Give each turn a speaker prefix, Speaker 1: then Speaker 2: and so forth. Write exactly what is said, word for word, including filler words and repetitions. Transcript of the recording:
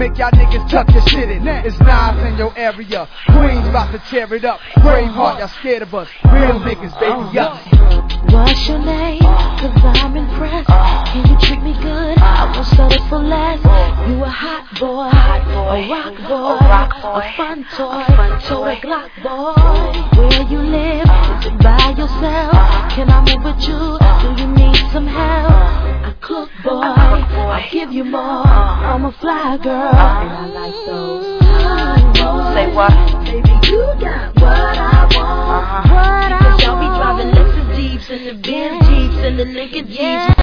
Speaker 1: make y'all niggas tuck your shit in. It's Nas in your area. Queens about to tear it up. Braveheart, y'all scared of us. Real niggas, baby, up.
Speaker 2: What's your name? Cause I'm impressed. Can you treat me good? I won't settle for less. You a hot boy, a rock boy, a fun toy, toy Glock boy. Where you live? Is it by yourself? Can I move with you? Do you need some help? I cook boy, I give you more. I'm a fly girl, and I like those hot boys.
Speaker 3: Say what?
Speaker 2: Baby, you got what I want.
Speaker 3: Uh-huh.
Speaker 2: What I want. Y'all be driving Lexus Jeeps and the Benz Jeeps and the Lincoln Jeeps.